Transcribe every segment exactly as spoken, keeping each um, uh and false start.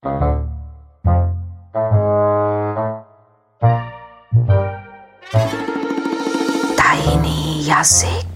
Tajný jazyk.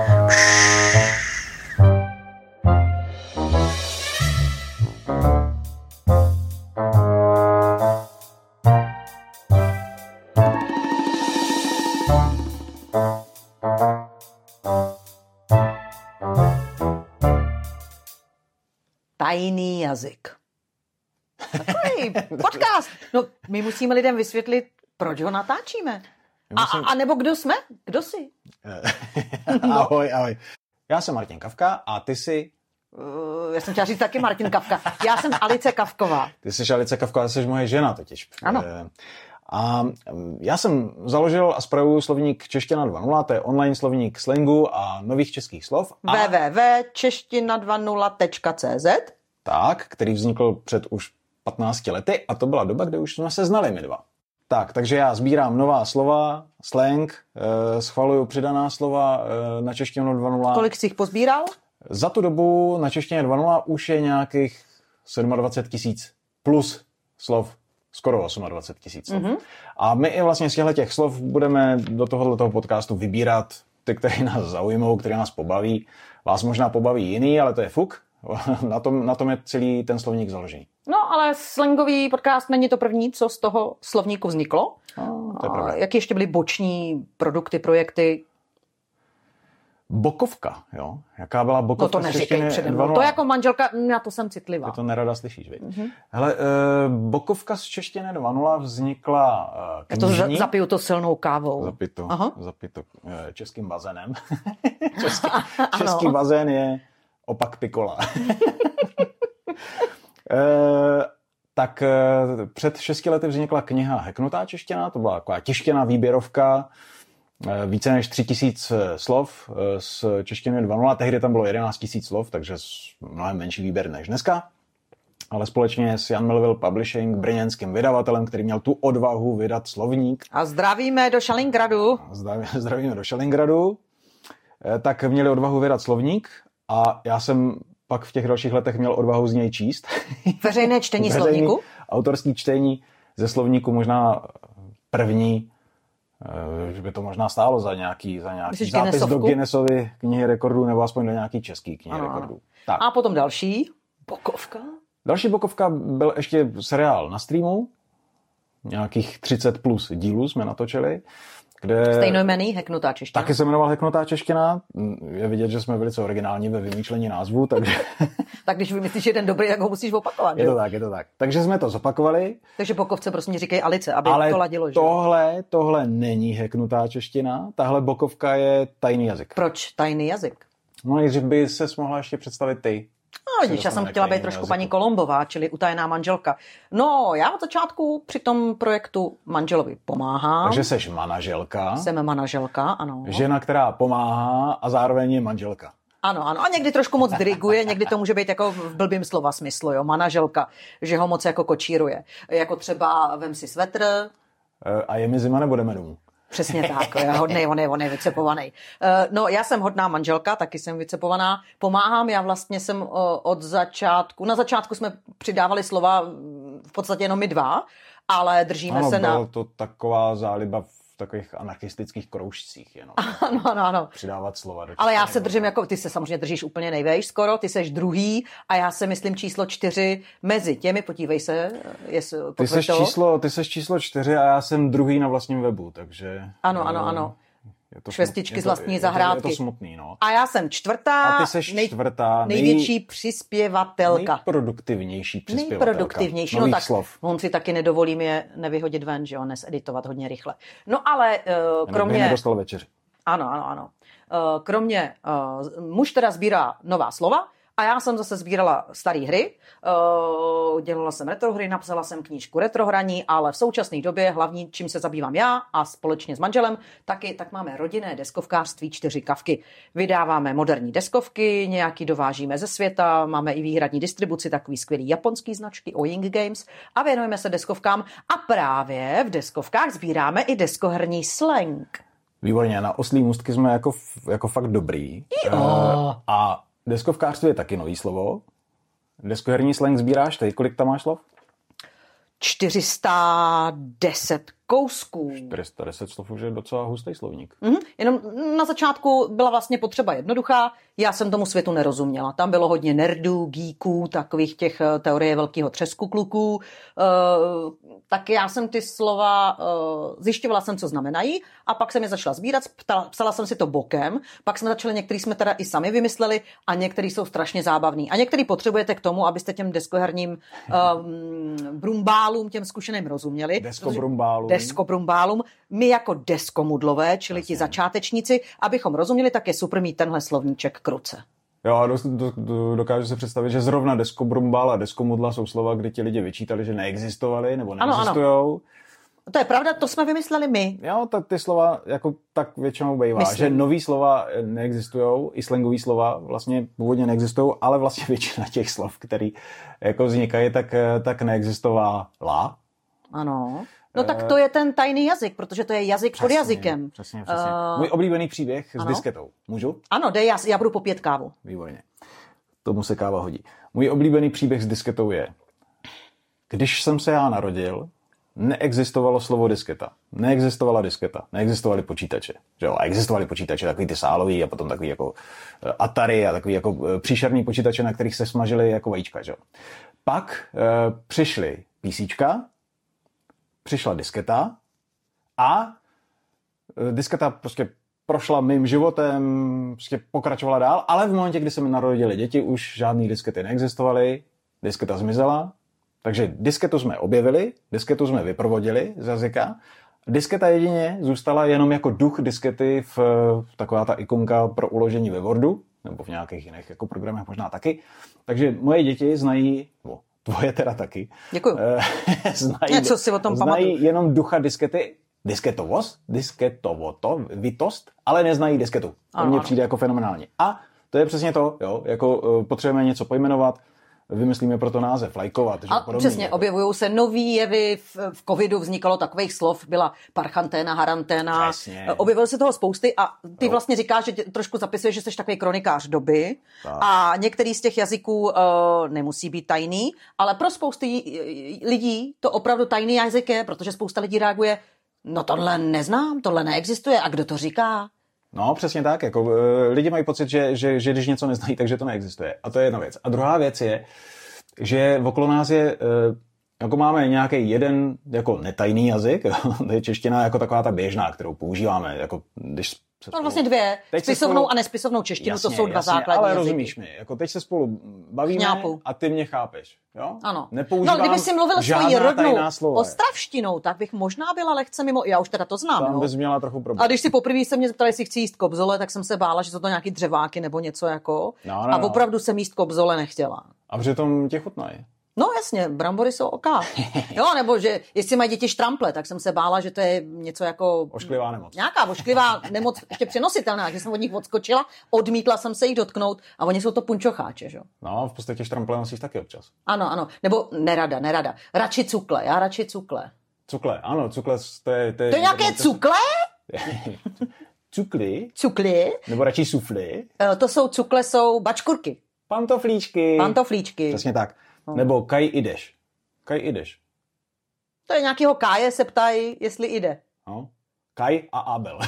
Tajný jazyk. Takový podcast. No, my musíme lidem vysvětlit, proč ho natáčíme. A, musím... a nebo kdo jsme? Kdo jsi? Ahoj, ahoj. Já jsem Martin Kafka a ty jsi... Uh, já jsem chtěla říct taky Martin Kafka. Já jsem Alice Kafková. Ty jsi Alice Kafková, jsi moje žena totiž. Ano. A já jsem založil a spravuju slovník Čeština dva nula, to je online slovník slangu a nových českých slov. A... w w w tečka čeština dva nula tečka cé zet Tak, který vznikl před už patnácti lety a to byla doba, kde už jsme se znali my dva. Tak, takže já sbírám nová slova, slang, eh, schvaluju přidaná slova eh, na češtinu dva nula. Kolik jsi jich pozbíral? Za tu dobu na češtině dva nula už je nějakých dvacet sedm tisíc plus slov, skoro dvacet osm tisíc slov. Mm-hmm. A my i vlastně z těchto těch slov budeme do tohoto podcastu vybírat ty, které nás zaujmou, které nás pobaví. Vás možná pobaví jiný, ale to je fuk. Na tom, na tom je celý ten slovník založený. No, ale slangový podcast není to první, co z toho slovníku vzniklo. No, to je pravda. Jaké ještě byly boční produkty, projekty? Bokovka, jo? Jaká byla bokovka? No to neříkej přede mnou. To jako manželka, na to jsem citlivá. Ty to nerada slyšíš, viď? Mm-hmm. Hele, uh, bokovka z češtiny dva nula vznikla uh, knižní. Já to zapiju to silnou kávou. Zapitu, zapitu uh, českým bazénem. Český, český bazén je opak pikola. e, tak e, před šesti lety vznikla kniha Hacknutá čeština, to byla taková tištěná výběrovka, e, více než tři tisíc slov e, z češtiny dva nula, tehdy tam bylo jedenáct tisíc slov, takže mnohem menší výběr než dneska, ale společně s Jan Melville Publishing, brněnským vydavatelem, který měl tu odvahu vydat slovník. A zdravíme do Šalingradu. Zdravíme, zdravíme do Šalingradu. E, tak měli odvahu vydat slovník. A já jsem pak v těch dalších letech měl odvahu z něj číst. Veřejné čtení Veřejný slovníku? Autorský čtení ze slovníku, možná první, že by to možná stálo za nějaký, za nějaký Myslíš zápis Guinnessovku? do Guinnessovy knihy rekordů, nebo aspoň do nějaký český knihy ano, rekordů. Tak. A potom další, bokovka? Další bokovka byl ještě seriál na streamu, nějakých třicet plus dílů jsme natočili. Kde stejnojmenný Hacknutá čeština. Taky se jmenoval Hacknutá čeština. Je vidět, že jsme velice originální ve vymýšlení názvu, takže... Tak když vymyslíš jeden dobrý, jak ho musíš opakovat. Je to tak, je to tak. Takže jsme to zopakovali. Takže bokovce prostě říkej Alice, aby ale to ladilo. Že? tohle, tohle není Hacknutá čeština. Tahle bokovka je tajný jazyk. Proč tajný jazyk? No nejdřív by ses mohla ještě představit ty. No vidíš, já jsem chtěla být trošku jazyku. Paní Kolombová, čili utajená manželka. No, já od začátku při tom projektu manželovi pomáhám. Takže seš manaželka. Jsem manaželka, ano. Žena, která pomáhá a zároveň je manželka. Ano, ano. A někdy trošku moc diriguje, někdy to může být jako v blbým slova smyslu, jo. Manaželka, že ho moc jako kočíruje. Jako třeba vem si svetr. A je mi zima, nebo jdeme domů? Přesně tak, je hodnej, on je, on je vycepovaný. No, já jsem hodná manželka, taky jsem vycepovaná. Pomáhám, já vlastně jsem od začátku, na začátku jsme přidávali slova v podstatě jenom my dva, ale držíme ano, se na... Ano, to taková záliba v takových anarchistických kroužcích jenom. Ano, ano, ano. Přidávat slova do Ale já se držím jako, ty se samozřejmě držíš úplně nejvejš skoro, ty seš druhý a já se myslím číslo čtyři mezi těmi, podívej se. Jest, ty, seš číslo, ty seš číslo čtyři a já jsem druhý na vlastním webu, takže... Ano, ano, ano. Je to švestičky je to, z vlastní je to, zahrádky. Je to smutný, no. A já jsem čtvrtá. A ty seš čtvrtá. Nej, největší přispěvatelka. Nejproduktivnější přispěvatelka. Nejproduktivnější. No tak slov. On si taky nedovolím je nevyhodit ven, že jo, neseditovat hodně rychle. No ale uh, kromě... nedostal večeři. Ano, ano, ano. Uh, kromě... Uh, muž teda sbírá nová slova, a já jsem zase sbírala staré hry, uh, dělala jsem retrohry, napsala jsem knížku retrohraní, ale v současné době hlavní, čím se zabývám já a společně s manželem, taky tak máme rodinné deskovkářství Čtyři Kavky. Vydáváme moderní deskovky, nějaký dovážíme ze světa, máme i výhradní distribuci, takový skvělý japonský značky Oing Games a věnujeme se deskovkám a právě v deskovkách sbíráme i deskoherní slang. Výborně, na oslí můstky jsme jako, jako fakt dobrý. Jo. Uh, a deskovkářství je taky nový slovo. Deskoherní slang sbíráš ty? Kolik tam máš slov? čtyři sta deset kousků. čtyři sta deset slov už je docela hustý slovník. Mm-hmm. Jenom na začátku byla vlastně potřeba jednoduchá. Já jsem tomu světu nerozuměla. Tam bylo hodně nerdů, geeků, takových těch teorie velkého třesku kluků. E, tak já jsem ty slova, e, zjišťovala jsem, co znamenají, a pak jsem je začala sbírat, ptala, psala jsem si to bokem, pak jsme začali, některý jsme teda i sami vymysleli a některý jsou strašně zábavný. A některý potřebujete k tomu, abyste těm deskoherním um, brumbálům, těm zkušeným rozuměli. Deskobrumbálům. Deskobrumbálům. My jako deskomudlové, čili ti začátečníci, abychom rozuměli, tak je super mít tenhle slovníček k ruce. Jo, do, do, do, dokážu si představit, že zrovna deskobrumbál a deskomudla jsou slova, kdy ti lidi vyčítali, že neexistovaly nebo neexistujou. Ano, ano. To je pravda, to jsme vymysleli my. Jo, tak ty slova jako tak většinou bývá, Myslím. že nový slova neexistujou, i slangový slova vlastně původně neexistují, ale vlastně většina těch slov, které jako vznikají, tak, tak neexistovala. Ano. No tak to je ten tajný jazyk, protože to je jazyk přesně, pod jazykem. Přesně, přesně. Uh, Můj oblíbený příběh s ano? disketou. Můžu? Ano, dej, já, já budu popít kávu. Výborně. Tomu se káva hodí. Můj oblíbený příběh s disketou je: když jsem se já narodil, neexistovalo slovo disketa. Neexistovala disketa. Neexistovaly počítače. Že jo? A existovaly počítače, takový ty sálový a potom takový jako Atari a takový jako příšerný počítače, na kterých se smažily jako vajíčka. Že jo? Pak e, přišly PCčka, přišla disketa a disketa prostě prošla mým životem, prostě pokračovala dál, ale v momentě, kdy se mi narodily děti, už žádný diskety neexistovaly, disketa zmizela, takže disketu jsme objevili, disketu jsme vyprovodili z jazyka, disketa jedině zůstala jenom jako duch diskety v, v taková ta ikonka pro uložení ve Wordu, nebo v nějakých jiných jako programech možná taky, takže moje děti znají, no, tvoje teda taky. Děkuju. znají, Něco si o tom znají pamatuju. jenom ducha diskety, disketovost, disketovoto, vitost, ale neznají disketu. To mně přijde jako fenomenálně. A to je přesně to, jo, jako uh, potřebujeme něco pojmenovat, vymyslíme pro to název, lajkovat. Že, a podobný, přesně, jako. Objevují se nový jevy, v, v covidu vznikalo takových slov, byla parchanténa, haranténa, Přesně. objevilo se toho spousty a ty jo. vlastně říkáš, že tě, trošku zapisuješ, že jsi takový kronikář doby tak. A některý z těch jazyků uh, nemusí být tajný, ale pro spousty lidí to opravdu tajný jazyk je, protože spousta lidí reaguje, no tohle neznám, tohle neexistuje a kdo to říká? No, přesně tak. Jako, uh, lidi mají pocit, že, že, že když něco neznají, takže to neexistuje. A to je jedna věc. A druhá věc je, že okolo nás je, uh, jako máme nějaký jeden jako netajný jazyk, to je čeština jako taková ta běžná, kterou používáme. Jako, když se No spolu... vlastně dvě. Teď Spisovnou spolu... a nespisovnou češtinu, jasně, to jsou dva jasně, základní ale jazyky. rozumíš mi. Jako teď se spolu bavíme Chňápu. a ty mě chápeš. Jo? Ano. Nepoužívám no, kdyby si mluvil svoji rodnou slova. ostravštinou, tak bych možná byla lehce mimo, já už teda to znám. Tam no. bys měla trochu problém. A když si poprvé se mě zeptali, jestli chci jíst kobzole, tak jsem se bála, že jsou to nějaký dřeváky nebo něco jako. No, no, a opravdu jsem jíst kobzole nechtěla. A přitom tě chutnají. No jasně, brambory jsou oká. Jo, nebo že jestli mají děti štrample, tak jsem se bála, že to je něco jako... Ošklivá nemoc. Nějaká ošklivá nemoc, ještě přenositelná, že jsem od nich odskočila, odmítla jsem se jich dotknout a oni jsou to punčocháče, že jo. No, v podstatě štrample nosíš taky občas. Ano, ano. Nebo nerada, nerada. Radši cukle, já radši cukle. Cukle, ano, cukle, to je... To je, to je nějaké to... cukle? Cukly? Cukly? Nebo radši sufly? To jsou cukle, jsou bačkurky. Pantoflíčky. Pantoflíčky. Přesně tak. No. Nebo kaj ideš. Kaj ideš. To je nějakého Káje, se ptají, jestli jde. No. Kaj a Abel.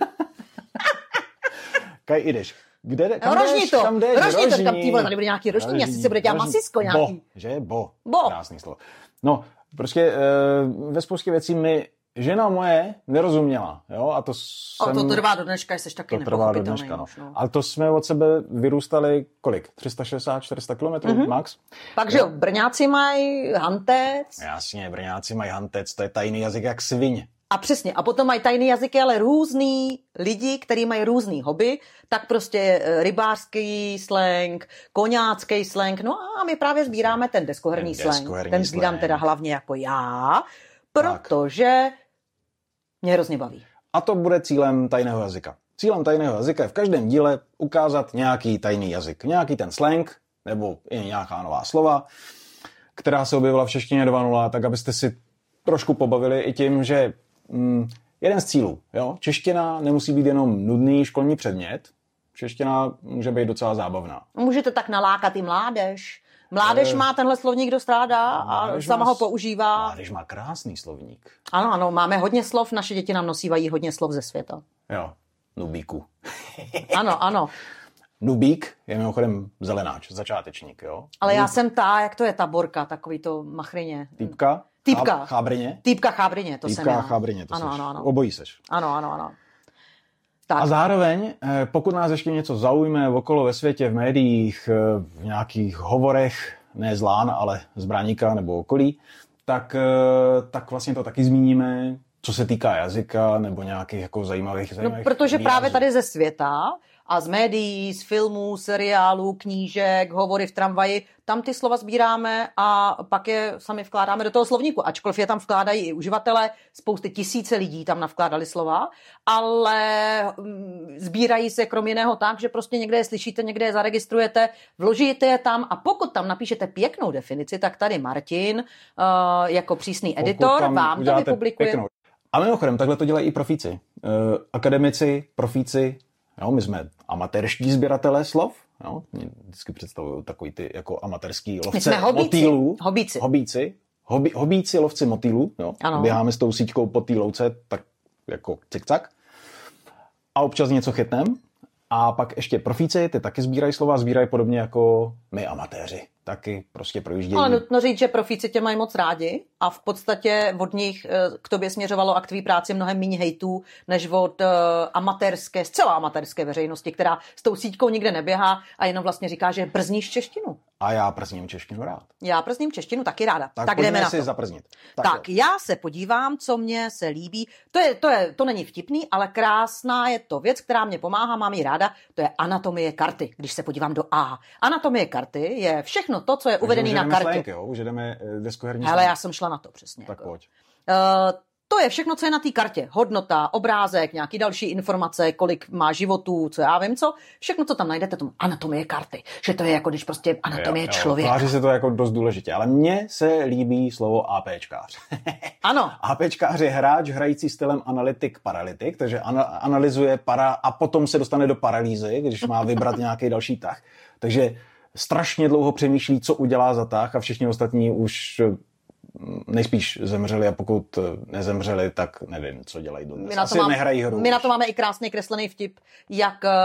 Kaj ideš. Kde, kam no, rožní jdeš, to. Kam jdeš? Rožní rožní. to, tam ty vole, tady bude nějaký rožní, asi se bude dělat masisko nějaký. Bo, že? Bo. Bo. Krásný slovo. No, prostě e, ve spoustě věcí mi žena moje nerozuměla, jo, a to jsem... A to trvá do dneška, jsi taky to trvá do dneška, no. no. Ale to jsme od sebe vyrůstali kolik? tři sta šedesát čtyři sta kilometrů mm-hmm. max? Takže jo, Brňáci mají hantec. Jasně, Brňáci mají hantec, to je tajný jazyk jak sviň. A přesně, a potom mají tajný jazyky, ale různý lidi, kteří mají různý hobby, tak prostě rybářský slang, koňácký slang, no a my právě sbíráme ten deskoherní ten slang. Deskoherní ten sbírám slang. Teda hlavně jako já, protože tak. Mě hrozně baví. A to bude cílem tajného jazyka. Cílem tajného jazyka je v každém díle ukázat nějaký tajný jazyk, nějaký ten slang, nebo i nějaká nová slova, která se objevila v češtině dva nula, tak abyste si trošku pobavili i tím, že mm, jeden z cílů, jo, čeština nemusí být jenom nudný školní předmět, čeština může být docela zábavná. Můžete tak nalákat i mládež, Mládež má tenhle slovník dostrádá a sama ho používá. Mládež má krásný slovník. Ano, ano, máme hodně slov, naše děti nám nosívají hodně slov ze světa. Jo, nubíku. Ano, ano. Nubík je mimochodem zelenáč, začátečník, jo? Ale já jsem ta, jak to je ta borka, takový to machrině. Týpka? Týpka. Chábrině? Týpka chábrině, to Týpka jsem já. chábrině, to ano, seš. ano, ano. Obojí seš. Ano, ano, ano. Tak. A zároveň, pokud nás ještě něco zaujme okolo ve světě, v médiích, v nějakých hovorech, ne z lán, ale z Braníka nebo okolí, tak, tak vlastně to taky zmíníme, co se týká jazyka nebo nějakých jako zajímavých, zajímavých No, protože výrazů. právě tady ze světa a z médií, z filmů, seriálů, knížek, hovory v tramvaji, tam ty slova sbíráme a pak je sami vkládáme do toho slovníku. Ačkoliv je tam vkládají i uživatelé, spousty tisíce lidí tam navkládali slova, ale sbírají se krom jiného tak, že prostě někde je slyšíte, někde je zaregistrujete, vložíte je tam a pokud tam napíšete pěknou definici, tak tady Martin uh, jako přísný editor vám to vypublikuje. Pěknou. A mimochodem, takhle to dělají i profíci. Uh, akademici, profíci, jo, my jsme amatérští sběratelé slov, jo, mě vždycky představují takový ty jako amatérský lovce motýlů. Hobíci. Hobíci. Hobí, hobíci, lovci motýlů, jo. Ano. Běháme s tou síťkou po té louce, tak jako cikcak. A občas něco chytnem. A pak ještě profíci, ty taky sbírají slova, sbírají podobně jako my amatéři. Taky prostě projíždějí. Ale nutno říct, že profíci tě mají moc rádi a v podstatě od nich k tobě směřovalo a k tvý práci mnohem méně hejtů, než od amatérské, zcela amatérské veřejnosti, která s tou síťkou nikde neběhá a jenom vlastně říká, že brzníš češtinu. A já przním češtinu rád. Já przním češtinu taky ráda. Tak, tak jdeme na si to. zaprznit. Tak, tak já se podívám, co mně se líbí. To, je, to, je, to není vtipný, ale krásná je to věc, která mě pomáhá, mám ji ráda. To je anatomie karty, když se podívám do A. Anatomie karty je všechno to, co je uvedené na kartě. Slanky, jo? Už jdeme deskoherní. Hele, já jsem šla na to přesně. Tak jako. pojď. Uh, To je všechno, co je na té kartě. Hodnota, obrázek, nějaký další informace, kolik má životů, co já vím co. Všechno, co tam najdete, tomu anatomie karty. Že to je jako když prostě anatomie jo, jo, člověka. Tváří se to jako dost důležitě, ale mně se líbí slovo APčkář. Ano. APčkář je hráč hrající stylem analytik-paralytik, takže ana- analyzuje para a potom se dostane do paralýzy, když má vybrat nějaký další tah. Takže strašně dlouho přemýšlí, co udělá za tah a všichni ostatní už nejspíš zemřeli a pokud nezemřeli, tak nevím, co dělají dodnes. Asi mám, nehrají hru. My na to máme i krásný kreslený vtip, jak uh,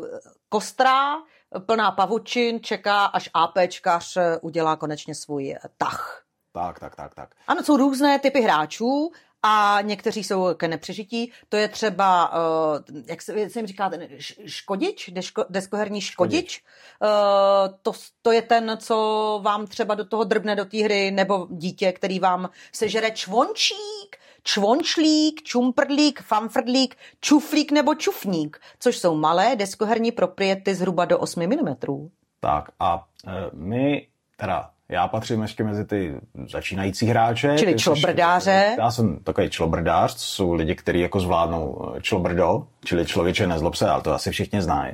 kostrá plná pavučin čeká, až APčkař udělá konečně svůj tah. Tak, tak, tak, tak. Ano, jsou různé typy hráčů a někteří jsou k nepřežití. To je třeba, uh, jak se, se jim říká, ten škodič, desko, deskoherní škodič. škodič. Uh, to, to je ten, co vám třeba do toho drbne do té hry, nebo dítě, který vám sežere čvončík, čvončlík, čumprdlík, famfrdlík, čuflík nebo čufník, což jsou malé deskoherní propriety zhruba do osmi milimetrů. Tak a uh, my teda já patřím ještě mezi ty začínající hráče. Čili člobrdáře. Já jsem takový člobrdář, to jsou lidi, kteří jako zvládnou člobrdo, čili člověče nezlob se, ale to asi všichni znají.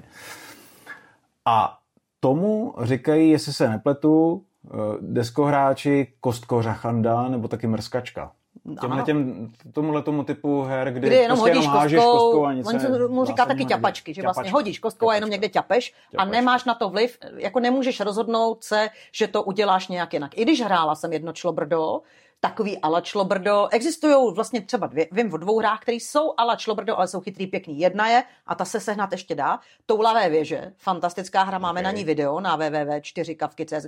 A tomu říkají, jestli se nepletu, deskohráči kostkořachanda nebo taky mrskačka. Těmhle těm, tomuhle tomu typu her, kdy, kdy jenom prostě hodíš jenom hážeš kostkou, kostkou a nic on se mu říká taky ťapačky, že vlastně ťapačka. Hodíš kostkou a jenom někde ťapeš ťapačka. A nemáš na to vliv, jako nemůžeš rozhodnout se, že to uděláš nějak jinak. I když hrála jsem jedno člobrdo, takový ala člobrdo, existují vlastně třeba dvě, vím o dvou hrách, které jsou ala člobrdo, ale jsou chytrý, pěkný. Jedna je, a ta se sehnat ještě dá, Toulavé věže, fantastická hra, máme okay. na ní video na w w w tečka čtyři kavky tečka c z.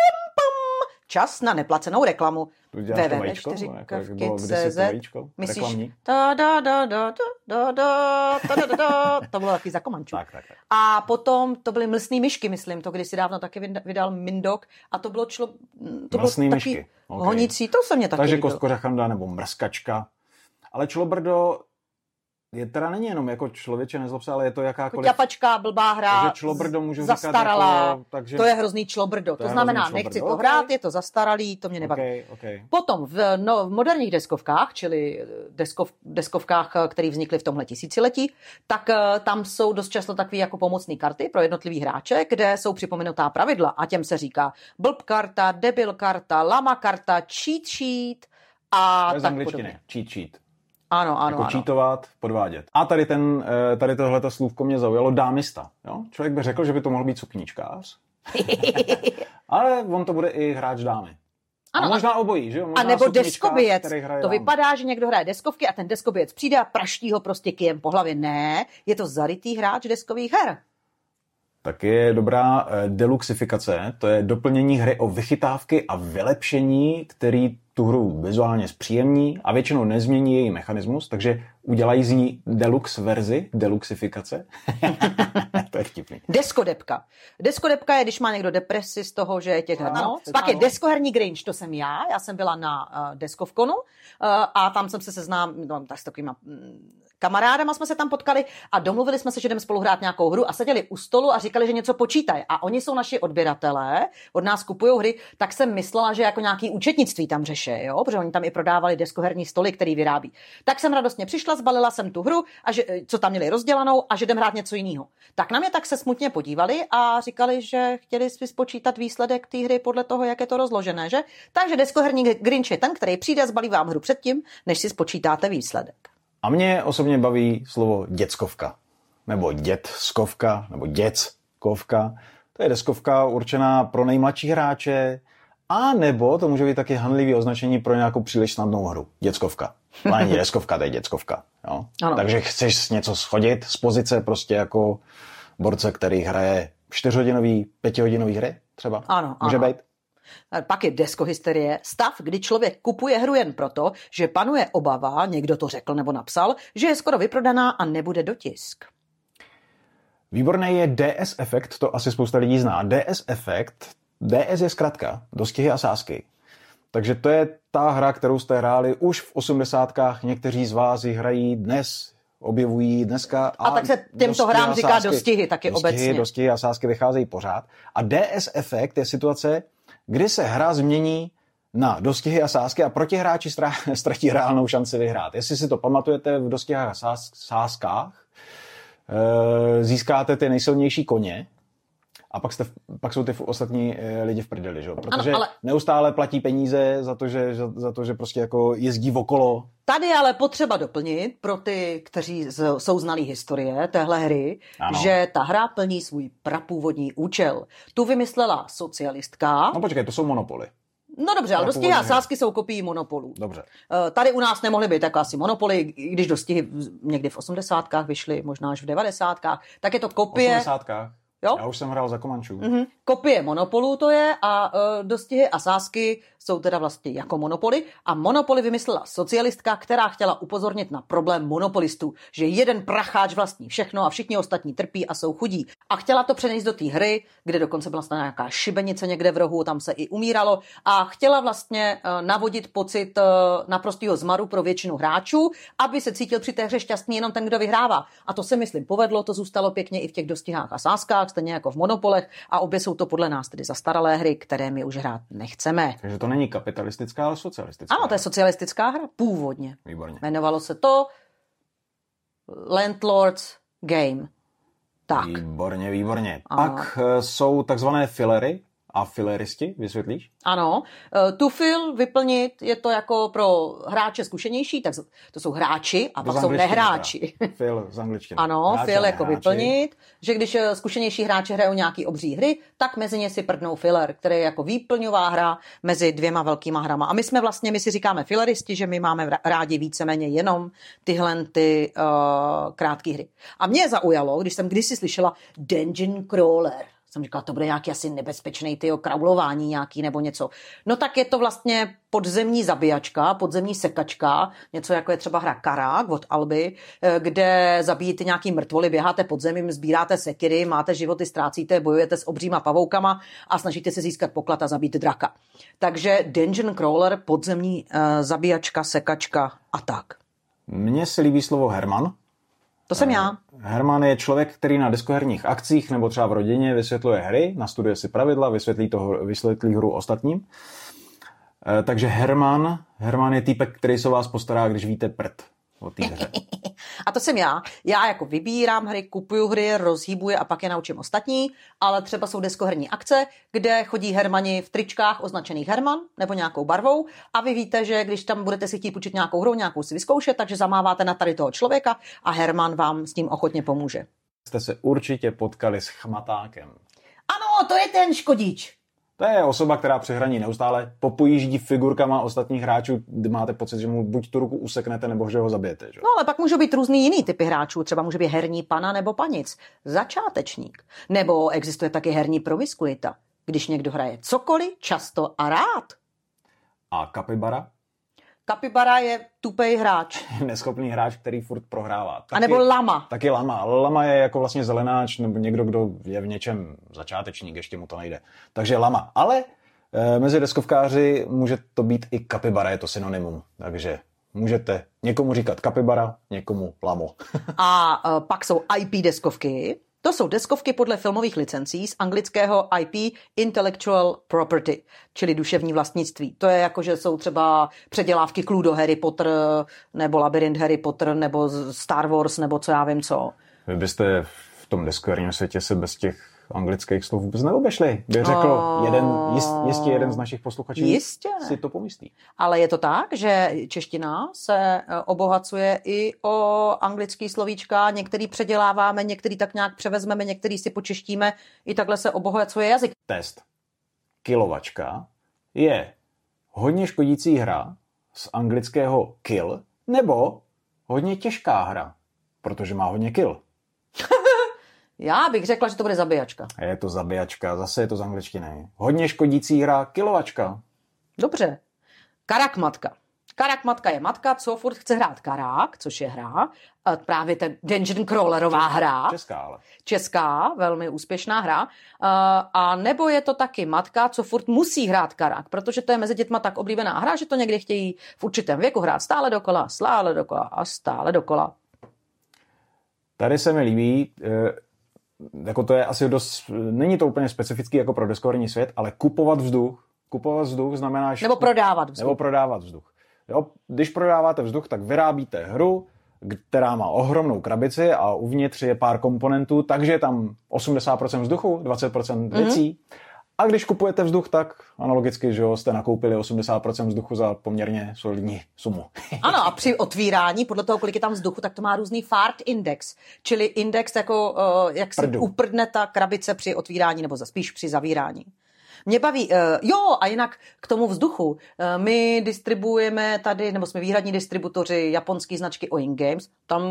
Čas na neplacenou reklamu. w w w tečka čtyři kavky tečka c z. Myslíš? Da, da, da, da, da, da, da, da, da. To bylo taky za komančů. Tak, tak, tak. A potom to byly mlsný myšky, myslím, to kdysi dávno taky vydal Mindok a to bylo člo... To mlsný bylo myšky. Taky okay. Honící, to se mě taky Takže líbil. kostkořachanda nebo mrskačka. Ale člobrdo je teda není jenom jako člověče nezlob se, ale je to jakákoliv... Ťapačka, blbá hra, takže člobrdo můžu zastaralá, říkat jako, takže... to je hrozný člobrdo. To, to znamená, člobrdo. Nechci to okay. hrát, je to zastaralý, to mě nebaví. Okay, okay. Potom v, no, v moderních deskovkách, čili deskov, deskovkách, které vznikly v tomhle tisíciletí, tak uh, tam jsou dost často takové jako pomocné karty pro jednotlivý hráče, kde jsou připomenutá pravidla a těm se říká blb karta, debil karta, lama karta, cheat sheet a tak podobně. Cheat sheet. Ano, ano, jako ano. čítovat, podvádět. A tady, ten, tady tohleto slůvko mě zaujalo, dámista. Jo? Člověk by řekl, že by to mohl být sukníčkář. Ale on to bude i hráč dámy. Ano, a možná obojí, že jo? Možná a nebo deskověc. To dámy. Vypadá, že někdo hraje deskovky a ten deskověc přijde a praští ho prostě kijem po hlavě. Ne, je to zarytý hráč deskových her. Tak je dobrá deluxifikace, to je doplnění hry o vychytávky a vylepšení, který tu hru vizuálně zpříjemní a většinou nezmění její mechanismus, takže udělají z ní deluxe verzi, deluxifikace. To je vtipný. Deskodepka. Deskodepka je, když má někdo depresi z toho, že je těch her no, Pak ano. Je deskoherní Grinch, to jsem já, já jsem byla na uh, deskovkonu uh, a tam jsem se seznámila no, tak s takovýma mm, kamarádama jsme se tam potkali a domluvili jsme se, že jdeme spolu hrát nějakou hru a seděli u stolu a říkali, že něco počítají. A oni jsou naši odběratelé, od nás kupují hry, tak jsem myslela, že jako nějaký účetnictví tam řeší, jo, protože oni tam i prodávali deskoherní stoly, který vyrábí. Tak jsem radostně přišla, zbalila jsem tu hru, a že, co tam měli rozdělanou a že jdem hrát něco jiného. Tak na mě tak se smutně podívali a říkali, že chtěli si spočítat výsledek té hry podle toho, jak je to rozložené, že? Takže deskoherní Grinch je ten, který přijde a zbalí vám hru předtím, než si spočítáte výsledek. A mě osobně baví slovo děckovka, nebo dětskovka, nebo děckovka. To je deskovka určená pro nejmladší hráče, a nebo to může být taky hanlivý označení pro nějakou příliš snadnou hru. Děckovka. To není deskovka, to je děckovka. Jo? Takže chceš něco schodit z pozice prostě jako borce, který hraje čtyřhodinový, pětihodinový hry třeba. Ano, může ano. být. Pak je deskohysterie, stav, kdy člověk kupuje hru jen proto, že panuje obava, někdo to řekl nebo napsal, že je skoro vyprodaná a nebude dotisk. Výborný je D S efekt, to asi spousta lidí zná. D S efekt, D S je zkratka, dostihy a sázky. Takže to je ta hra, kterou jste hráli už v osmdesátkách, někteří z vás ji hrají dnes, objevují dneska. A, a tak se těmto hrám říká sázky, dostihy taky dostihy, obecně. Dostihy a sázky vycházejí pořád. A D S efekt je situace, kdy se hra změní na dostihy a sázky a protihráči ztratí reálnou šanci vyhrát. Jestli si to pamatujete v dostihách a sázkách, získáte ty nejsilnější koně a pak, jste, pak jsou ty ostatní lidi v prdeli, že? Protože ano, ale... neustále platí peníze za to, že, za to, že prostě jako jezdí okolo. Tady je ale potřeba doplnit pro ty, kteří jsou znalí historie téhle hry, ano. Že ta hra plní svůj prapůvodní účel. Tu vymyslela socialistka. No počkej, to jsou monopoly. No dobře, ale dostihy a sázky jsou kopií monopolů. Dobře. Tady u nás nemohly být jako asi monopoly, když dostihy někdy v osmdesátkách vyšly, možná až v devadesátkách, tak je to kopie... V osmdesátkách? Jo? Já už jsem hrál za Komančů. Mm-hmm. Kopie monopolů to je a uh, dostihy a sázky jsou teda vlastně jako monopoly a monopoly vymyslela socialistka, která chtěla upozornit na problém monopolistů, že jeden pracháč vlastní všechno a všichni ostatní trpí a jsou chudí. A chtěla to přenést do té hry, kde dokonce byla nějaká šibenice někde v rohu, tam se i umíralo a chtěla vlastně uh, navodit pocit uh, naprostého zmaru pro většinu hráčů, aby se cítil při té hře šťastný jenom ten, kdo vyhrává. A to se myslím povedlo, to zůstalo pěkně i v těch dostihách a sázkách, stejně jako v monopolech a obě jsou to podle nás tedy zastaralé hry, které my už hrát nechceme. Takže to není kapitalistická, ale socialistická. Ano, to je socialistická hra, původně. Výborně. Jmenovalo se to Landlord's Game. Tak. Výborně, výborně. Ano. Pak uh, jsou takzvané filery a fileristi, vysvětlíš? Ano, tu fil vyplnit je to jako pro hráče zkušenější, tak to jsou hráči a pak jsou nehráči. Fil z angličtiny. Ano, hráči fil jako vyplnit, že když zkušenější hráči hrajou nějaký obří hry, tak mezi ně si prdnou filer, který je jako výplňová hra mezi dvěma velkýma hrama. A my jsme vlastně, my si říkáme fileristi, že my máme rádi víceméně jenom tyhle ty uh, krátké hry. A mě zaujalo, když jsem kdysi slyšela Dungeon Crawler. Jsem říkala, to bude nějaký asi nebezpečný tyjo, kraulování nějaký nebo něco. No tak je to vlastně podzemní zabíjačka, podzemní sekačka, něco jako je třeba hra Karák od Alby, kde zabíjíte nějaký mrtvoly, běháte pod zemím, sbíráte sekiry, máte životy, ztrácíte, bojujete s obříma pavoukama a snažíte se získat poklad a zabít draka. Takže Dungeon Crawler, podzemní uh, zabíjačka, sekačka a tak. Mně se líbí slovo Herman. To jsem já. Herman je člověk, který na deskoherních akcích nebo třeba v rodině vysvětluje hry, nastuduje si pravidla, vysvětlí, toho, vysvětlí hru ostatním. E, takže Herman, Herman je týpek, který se vás postará, když víte prd o té hře. A to jsem já. Já jako vybírám hry, kupuju hry, rozhýbuji a pak je naučím ostatní, ale třeba jsou deskoherní akce, kde chodí hermani v tričkách označených Herman nebo nějakou barvou a vy víte, že když tam budete si chtít půjčit nějakou hru, nějakou si vyzkoušet, takže zamáváte na tady toho člověka a Herman vám s tím ochotně pomůže. Jste se určitě potkali s chmatákem. Ano, to je ten škodíč. To je osoba, která při hraní neustále popojíždí figurkama ostatních hráčů, kdy máte pocit, že mu buď tu ruku useknete, nebo že ho zabijete. Že? No ale pak můžou být různý jiný typy hráčů. Třeba může být herní pana nebo panic. Začátečník. Nebo existuje taky herní promiskuita. Když někdo hraje cokoliv, často a rád. A kapibara? Kapibara je tupej hráč. Neschopný hráč, který furt prohrává. Taky, a nebo lama. Taky lama. Ale lama je jako vlastně zelenáč, nebo někdo, kdo je v něčem začátečník, ještě mu to nejde. Takže lama. Ale e, mezi deskovkáři může to být i kapibara, je to synonymum. Takže můžete někomu říkat kapibara, někomu lamo. A e, pak jsou I P deskovky. To jsou deskovky podle filmových licencí z anglického I P, Intellectual Property, čili duševní vlastnictví. To je jako, že jsou třeba předělávky Cluedo Harry Potter, nebo Labyrint Harry Potter, nebo Star Wars, nebo co já vím co. Vy byste v tom deskoherním světě se bez těch anglických slov vůbec neobešli. By řekl oh. jeden, jist, jistě jeden z našich posluchačů jistě. Si to pomyslí. Ale je to tak, že čeština se obohacuje i o anglický slovíčka, některý předěláváme, některý tak nějak převezmeme, některý si počeštíme, i takhle se obohacuje jazyk. Test. Kilovačka je hodně škodící hra z anglického kill, nebo hodně těžká hra, protože má hodně kill. Já bych řekla, že to bude zabíjačka. Je to zabíjačka, zase je to z angličtiny. Hodně škodící hra, kilovačka. Dobře. Karakmatka. Karakmatka je matka, co furt chce hrát karák, což je hra. Právě ten Dungeon Crawlerová hra. Česká, ale. Česká, velmi úspěšná hra. A nebo je to taky matka, co furt musí hrát karák, protože to je mezi dětma tak oblíbená hra, že to někdy chtějí v určitém věku hrát stále dokola, stále dokola a stále dokola. Tady se mi líbí... jako to je asi dost, není to úplně specifický jako pro deskoherní svět, ale kupovat vzduch. Kupovat vzduch znamená... Nebo prodávat vzduch. Nebo prodávat vzduch. Jo? Když prodáváte vzduch, tak vyrábíte hru, která má ohromnou krabici a uvnitř je pár komponentů, takže je tam osmdesát procent vzduchu, dvacet procent věcí. Mm-hmm. A když kupujete vzduch, tak analogicky, že jo, jste nakoupili osmdesát procent vzduchu za poměrně solidní sumu. Ano, a při otvírání, podle toho, kolik je tam vzduchu, tak to má různý fart index, čili index, jako uh, jak si Prdu. uprdne ta krabice při otvírání, nebo spíš při zavírání. Mě baví, uh, jo, a jinak k tomu vzduchu. Uh, my distribuujeme tady, nebo jsme výhradní distributoři japonský značky Oink Games. Tam,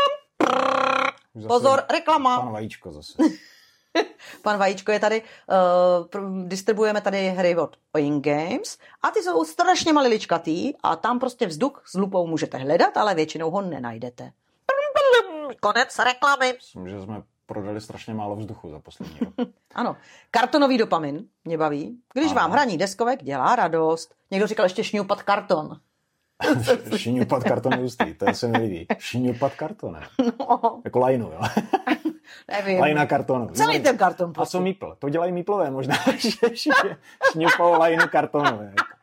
tadám, pozor, reklama. Pan Vajíčko zase. Pan Vajíčko je tady, uh, distribuujeme tady hry od Oink Games a ty jsou strašně maliličkatý a tam prostě vzduch s lupou můžete hledat, ale většinou ho nenajdete. Konec reklamy. Myslím, že jsme prodali strašně málo vzduchu za poslední rok. Ano, kartonový dopamin mě baví. Když ano. vám hraní deskovek dělá radost. Někdo říkal ještě šňupat karton. Šňupat karton je ústý, to se mi líbí. Šňupat karton, ne? No. Jako lajnu, jo? Nevím. Lajna kartonu. Celý ten karton. Prostě. A co mípl? To dělají míplové možná, že šňupou lajnu kartonu.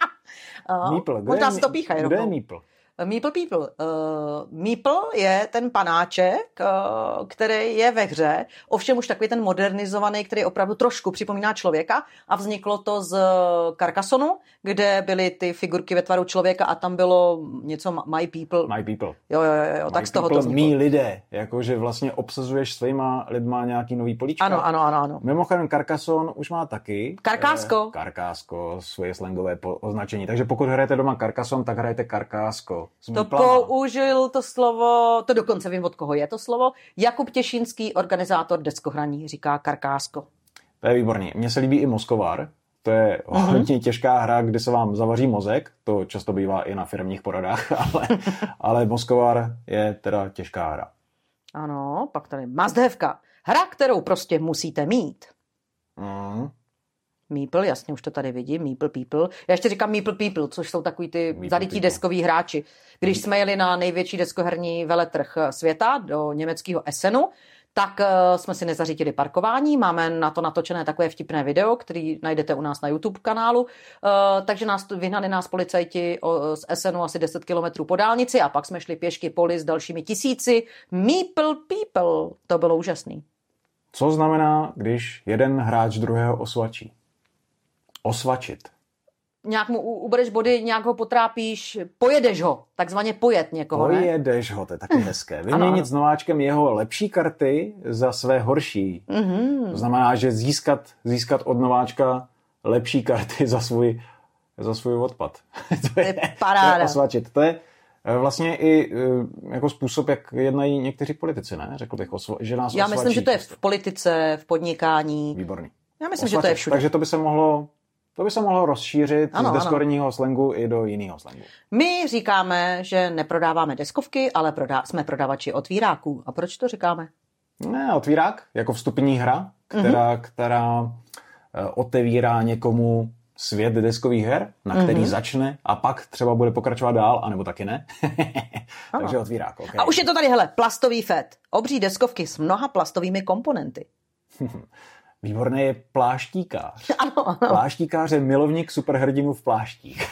Mípl. Možná se to píchají. Kdo je mípl? Meeple People. Uh, Meeple je ten panáček, uh, který je ve hře, ovšem už takový ten modernizovaný, který opravdu trošku připomíná člověka a vzniklo to z Carcassonu, kde byly ty figurky ve tvaru člověka a tam bylo něco My People. My People. Jo, jo, jo, jo tak z toho to vzniklo. Mí lidé, jakože vlastně obsazuješ svýma lidma nějaký nový políčka. Ano, ano, ano, ano. Mimochodem Carcassonne už má taky. Karkásko. Eh, Karkásko, svoje slangové označení. Takže pokud hrajete doma Carcassonne, tak hrajete Karkásko. To použil to slovo, to dokonce vím, od koho je to slovo. Jakub Těšínský, organizátor deskohraní, říká Karkásko. To je výborný. Mně se líbí i Moskovar. To je mm-hmm. hodně těžká hra, kdy se vám zavaří mozek. To často bývá i na firmních poradách, ale, ale Moskovar je teda těžká hra. Ano, pak tady Mazdhevka. Hra, kterou prostě musíte mít. Mm. Meeple, jasně, už to tady vidím, Meeple People. Já ještě říkám Meeple People, což jsou takový ty Meeple zarytí people. Deskoví hráči. Když jsme jeli na největší deskoherní veletrh světa do německého Essenu, tak uh, jsme si nezařídili parkování, máme na to natočené takové vtipné video, který najdete u nás na YouTube kanálu, uh, takže nás vyhnali nás policajti o, z Essenu asi deset kilometrů po dálnici a pak jsme šli pěšky poli s dalšími tisíci. Meeple People, to bylo úžasný. Co znamená, když jeden hráč druhého osvačí? Osvačit. Nějak mu ubereš body, nějak ho potrápíš, pojedeš ho, takzvaně pojet někoho, ne? Pojedeš ho, to je taky hezké. Vyměnit s nováčkem jeho lepší karty za své horší. Mm-hmm. To znamená, že získat, získat od nováčka lepší karty za svůj, za svůj odpad. To je paráda. Osvačit. To je vlastně i jako způsob, jak jednají někteří politici, ne? Řekl bych, že nás Já osvačí. myslím, že to je v politice, v podnikání. Výborný. Já myslím, Osvačit. že to je všude. Takže to by se mohlo, to by se mohlo rozšířit ano, z deskorního slangu i do jiného slangu. My říkáme, že neprodáváme deskovky, ale prodá, jsme prodavači otvíráků. A proč to říkáme? Ne, otvírák, jako vstupní hra, která, mm-hmm. která otevírá někomu svět deskových her, na který mm-hmm. začne a pak třeba bude pokračovat dál, anebo taky ne. Takže otvírák. Okay. A už je to tady, hele, plastový fet. Obří deskovky s mnoha plastovými komponenty. Výborný je pláštíkář. Ano, ano. Pláštíkář je milovník superhrdinů v pláštích.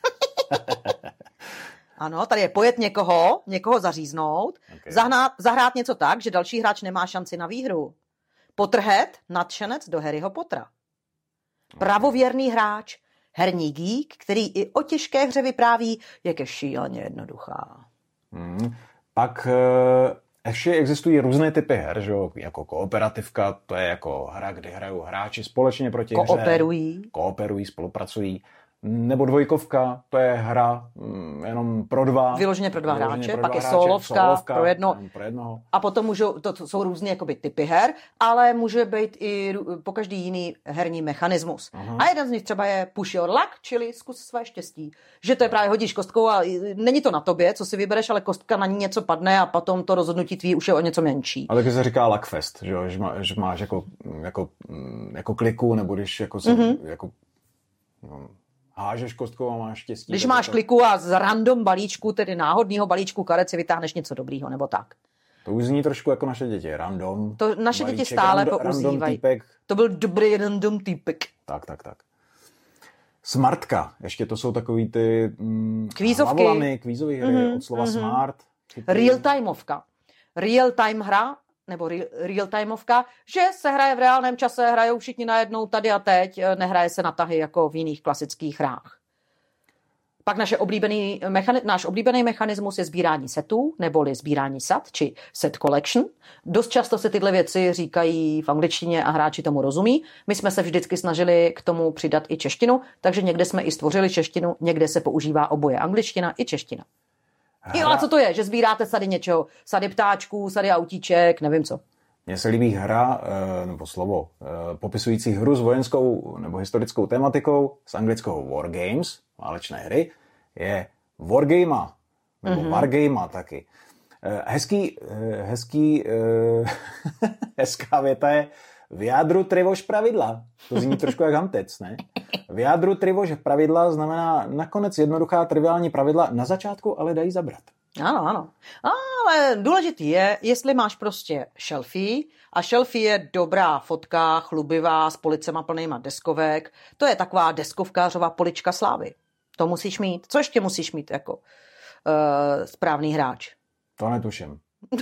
Ano, tady je pojet někoho, někoho zaříznout, okay. zahnát, zahrát něco tak, že další hráč nemá šanci na výhru. Potrhet nadšenec do Harryho Pottera. Pravověrný hráč, herní geek, který i o těžké hře vypráví, jak je šíleně jednoduchá. Hmm. Pak e, ještě existují různé typy her, že? Jako kooperativka, to je jako hra, kdy hrajou hráči společně proti hře. Kooperují. Kooperují, spolupracují. Nebo dvojkovka, to je hra mm, jenom pro dva. Vyloženě pro dva Vyloženě hráče, pro pak dva je hráče, solovka, solovka pro, jedno. pro jednoho. A potom můžou, to, to jsou různé jakoby typy her, ale může být i po každý jiný herní mechanismus. Aha. A jeden z nich třeba je push your luck, čili zkus své štěstí. Že to je právě hodíš kostkou a není to na tobě, co si vybereš, ale kostka na ní něco padne a potom to rozhodnutí tvý už je o něco menší. A taky se říká luckfest, že, že, má, že máš jako, jako, jako kliku, nebo když jako, se, mm-hmm. jako no, hážeš kostkou a máš štěstí. Když máš to... kliku a z random balíčku, tedy náhodného balíčku karet si vytáhneš něco dobrýho, nebo tak. To už zní trošku jako naše děti. Random. To naše balíček, děti stále rando, používají. Random to byl dobrý random týpek. Tak, tak, tak. Smartka. Ještě to jsou takový ty mm, kvízovky. Hlavolamy, kvízové hry mm-hmm, od slova mm-hmm. smart. Real-timeovka. Real-time hra, nebo real-timeovka, že se hraje v reálném čase, hrajou všichni najednou tady a teď, nehraje se na tahy jako v jiných klasických hrách. Pak naše oblíbený mechani- náš oblíbený mechanismus je sbírání setů, neboli sbírání sat, či set collection. Dost často se tyhle věci říkají v angličtině a hráči tomu rozumí. My jsme se vždycky snažili k tomu přidat i češtinu, takže někde jsme i stvořili češtinu, někde se používá oboje angličtina i čeština. Hra... Jo, a co to je? Že sbíráte sady něčeho? Sady ptáčků, sady autíček, nevím co. Mně se líbí hra, nebo slovo, popisující hru s vojenskou nebo historickou tematikou z anglického wargames, válečné hry, je wargama, nebo mm-hmm. wargama taky. Hezký, hezký, hezká věta je v jádru trivož pravidla. To zní trošku jak Hantec, ne? V jádru trivož pravidla znamená nakonec jednoduchá triviální pravidla, na začátku ale dají zabrat. Ano, ano. Ale důležitý je, jestli máš prostě shelfie a shelfie je dobrá fotka, chlubivá, s policema plnýma deskovek. To je taková deskovkářová polička slávy. To musíš mít. Co ještě musíš mít jako uh, správný hráč? To netuším.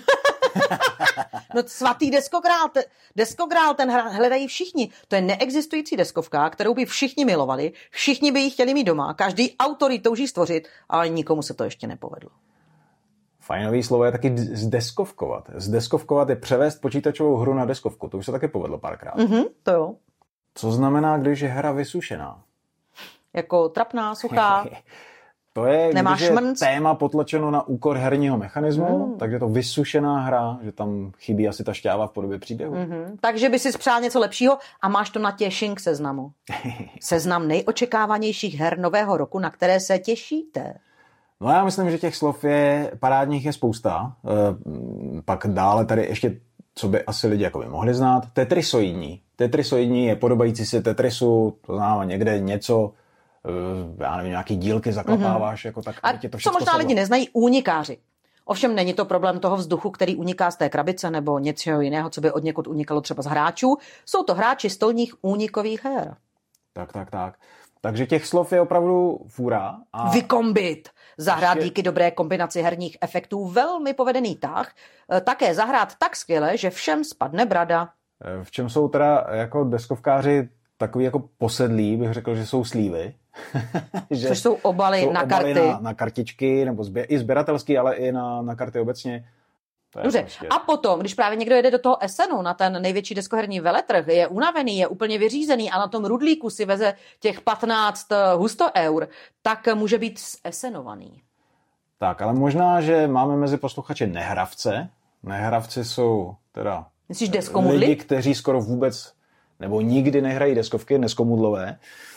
No svatý deskográl, ten, deskográl, ten hledají všichni. To je neexistující deskovka, kterou by všichni milovali, všichni by ji chtěli mít doma, každý autor ji touží stvořit, ale nikomu se to ještě nepovedlo. Fajnový slovo je taky zdeskovkovat. Zdeskovkovat je převést počítačovou hru na deskovku. To už se taky povedlo párkrát. Mm-hmm, to jo. Co znamená, když je hra vysušená? Jako trapná, suchá. To je, Nemáš když je šmrnc. téma potlačeno na úkor herního mechanismu, mm. takže to vysušená hra, že tam chybí asi ta šťáva v podobě příběhu. Mm-hmm. Takže by si spřál něco lepšího a máš to na těšink seznamu. Seznam nejočekávanějších her nového roku, na které se těšíte. No já myslím, že těch slov je, parádních je spousta. E, pak dále tady ještě, co by asi lidi jako by mohli znát, tetrisoidní. Tetrisoidní je podobající si Tetrisu, to znamená někde něco, e, já nevím, nějaký dílky zaklapáváš, mm-hmm. jako tak. A to co možná lidi neznají, únikáři. Ovšem není to problém toho vzduchu, který uniká z té krabice nebo něčeho jiného, co by od někud unikalo třeba z hráčů. Jsou to hráči stolních únikových her. Tak, tak, tak. Takže těch slov je opravdu fůra. A... Vykombit. Zahrát ještě... díky dobré kombinaci herních efektů velmi povedený tah. Také zahrát tak skvěle, že všem spadne brada. V čem jsou teda jako deskovkáři takový jako posedlí, bych řekl, že jsou slívy. že Což jsou obaly jsou na obaly karty. Na, na kartičky, nebo zbě, i sběratelský, ale i na, na karty obecně. Dobře. Prostě... A potom, když právě někdo jede do toho Essenu na ten největší deskoherní veletrh, je unavený, je úplně vyřízený a na tom rudlíku si veze těch patnáct husto eur, tak může být zesenovaný. Tak, ale možná, že máme mezi posluchači nehravce. Nehravci jsou teda Myslíš deskomudly? Lidi, kteří skoro vůbec nebo nikdy nehrají deskovky, deskomudlové.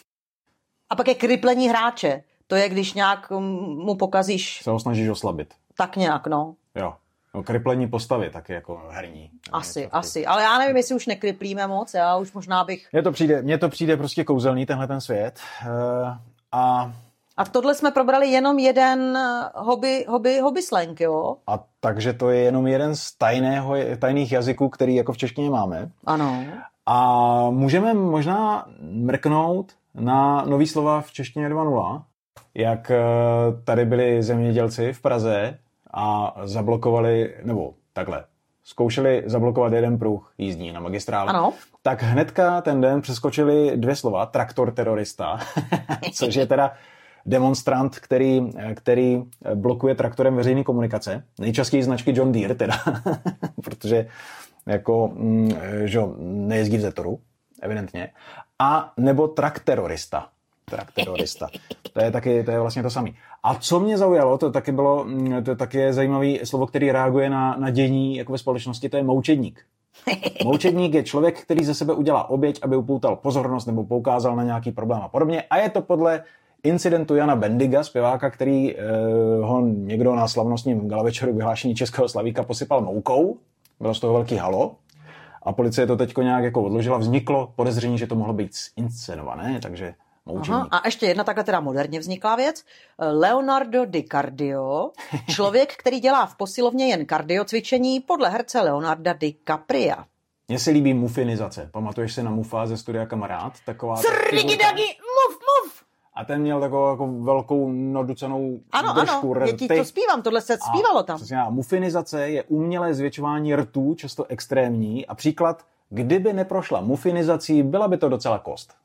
A pak je kriplení hráče. To je, když nějak mu pokazíš... Se ho snažíš oslabit. Tak nějak, no. Jo. No, kriplení postavy taky jako herní. Asi, asi. Ale já nevím, jestli už nekriplíme moc, já už možná bych... Mně to přijde, mně to přijde prostě kouzelný, tenhle ten svět. Uh, a... A tohle jsme probrali jenom jeden hobby, hobby, hobby slang, jo? A takže to je jenom jeden z tajného, tajných jazyků, který jako v češtině máme. Ano. A můžeme možná mrknout na nový slova v češtině dva nula, jak tady byli zemědělci v Praze a zablokovali, nebo takhle, zkoušeli zablokovat jeden pruh jízdní na magistrále. Ano. Tak hnedka ten den přeskočili dvě slova, traktor terorista, což je teda demonstrant, který, který blokuje traktorem veřejné komunikace. Nejčastěji značky John Deere teda, protože jako, že nejezdí v Zetoru, evidentně. A nebo trakterorista. Trakterorista. To je taky, to je vlastně to samé. A co mě zaujalo, to taky bylo, to taky je zajímavý slovo, který reaguje na, na dění jako ve společnosti, to je moučedník. Moučedník je člověk, který ze sebe udělá oběť, aby upoutal pozornost nebo poukázal na nějaký problém a podobně. A je to podle incidentu Jana Bendiga, zpěváka, který eh, ho někdo na slavnostním galavečeru vyhlášení Českého slavíka posypal moukou. Bylo z toho velký halo. A policie to teďko nějak jako odložila. Vzniklo podezření, že to mohlo být inscenované, takže moučení. A ještě jedna takhle teda moderně vzniklá věc. Leonardo DiCaprio, člověk, který dělá v posilovně jen kardio cvičení podle herce Leonarda DiCapria. Mně se líbí mufinizace. Pamatuješ si na Mufa ze Studia Kamarád? Taková... Srdigidagy, muf, muf! A ten měl takovou jako velkou naducenou ano, držku. Ano, já ti to zpívám, tohle se zpívalo tam. Přesně, mufinizace je umělé zvětšování rtů, často extrémní. A příklad, kdyby neprošla mufinizací, byla by to docela kost.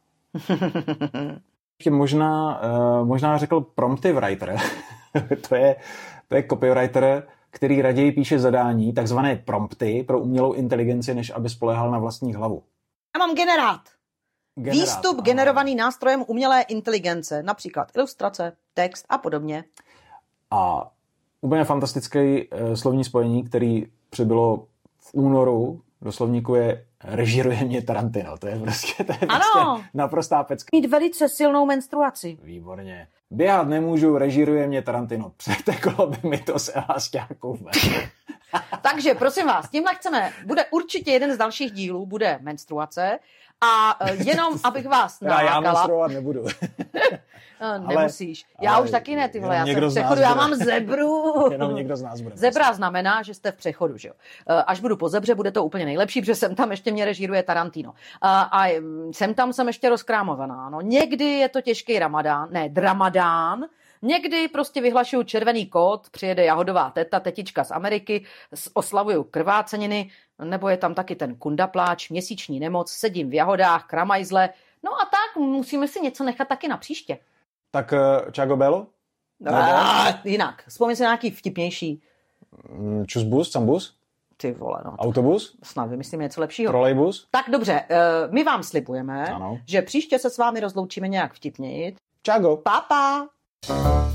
možná, uh, možná řekl promptive writer. to, je, to je copywriter, který raději píše zadání, takzvané prompty pro umělou inteligenci, než aby spoléhal na vlastní hlavu. Já mám generát. Generát, Výstup aha. generovaný nástrojem umělé inteligence, například ilustrace, text a podobně. A úplně fantastický uh, slovní spojení, který přibylo v únoru do slovníku je režíruje mě Tarantino. To je prostě, to je prostě naprostá pecka. Mít velice silnou menstruaci. Výborně. Běhat nemůžu, režíruje mě Tarantino. Přeteklo by mi to z elasťáků. Takže prosím vás, tímhle chceme, bude určitě jeden z dalších dílů, bude menstruace a jenom, abych vás nalákala. Já menstruovat nebudu. No, nemusíš. Já ale už taky ne, ty vole, já jsem v přechodu, já mám zebru. Jenom někdo z nás bude. Zebra znamená, že jste v přechodu, že jo. Až budu po zebře, bude to úplně nejlepší, protože jsem tam ještě mě režíruje Tarantino. A jsem tam jsem ještě rozkrámovaná. No, někdy je to těžký ramadán, ne, dramadán, někdy prostě vyhlašuju červený kód, přijede jahodová teta, tetička z Ameriky, oslavuju krváceniny, nebo je tam taky ten kundapláč, měsíční nemoc, sedím v jahodách, kramajzle. No a tak musíme si něco nechat taky na příště. Tak uh, Čago Bello? Ah, jinak. Vzpomín si nějaký vtipnější. Čusbus, cambus? Ty vole, no. Autobus? Snad vymyslíme něco lepšího. Trolejbus? Tak dobře, my vám slibujeme, ano. že příště se s vámi rozloučíme nějak vtipněji. Čago. Pa, pa.